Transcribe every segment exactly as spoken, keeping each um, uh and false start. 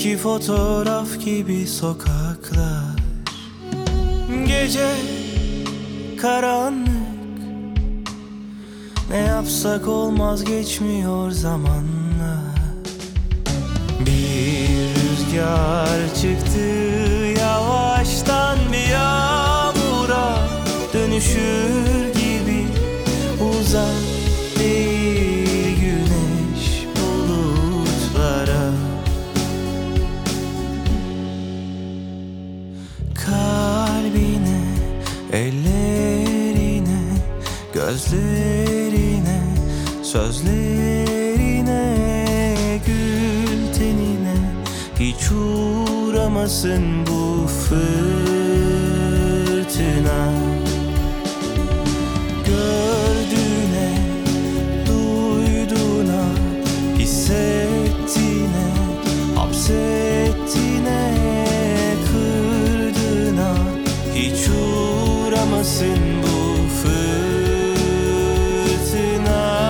İki fotoğraf gibi sokaklar, gece karanlık. Ne yapsak olmaz, geçmiyor zamanlar. Bir rüzgar çıktı yavaştan, bir yağmura dönüşür gibi. Uzak değil güneş bulutlara. Kalbine, ellerine, gözlerine, sözlerine, gül tenine, hiç uğramasın bu fırtına. Gördüğüne, duyduğuna, hissettiğine, hapsettiğine, kırdığına, hiç uğramasın bu fırtına.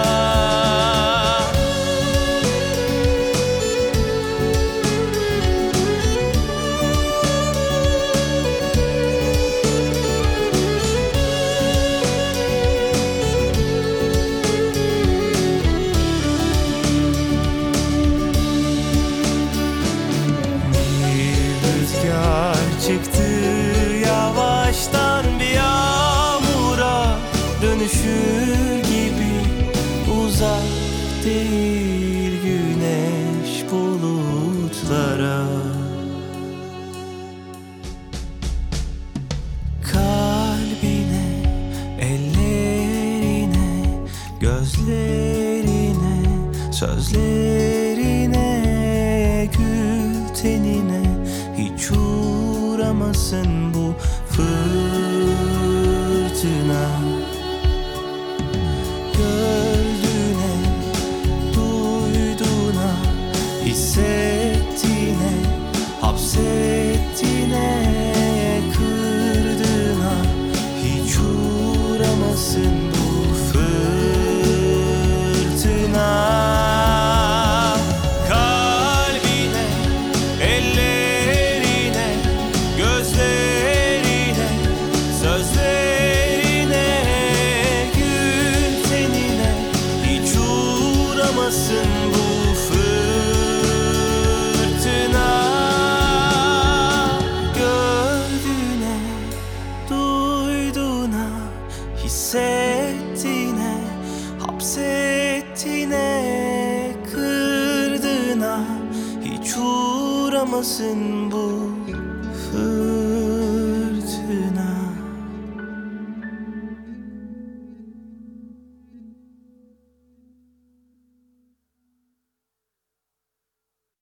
Çıktı yavaştan, bir yağmura dönüşür gibi. Uzak değil güneş bulutlara. Kalbine, ellerine, gözlerine, sözlerine, gül tenine, hiç uğramasın bu fırtına. Gördüğüne, duyduğuna, hissettiğine, hapsettiğine, kırdığına, hiç uğramasın bu fırtına. Bu fırtına. Gördüğüne, duyduğuna, hissettiğine, hapsettiğine, kırdığına, hiç uğramasın bu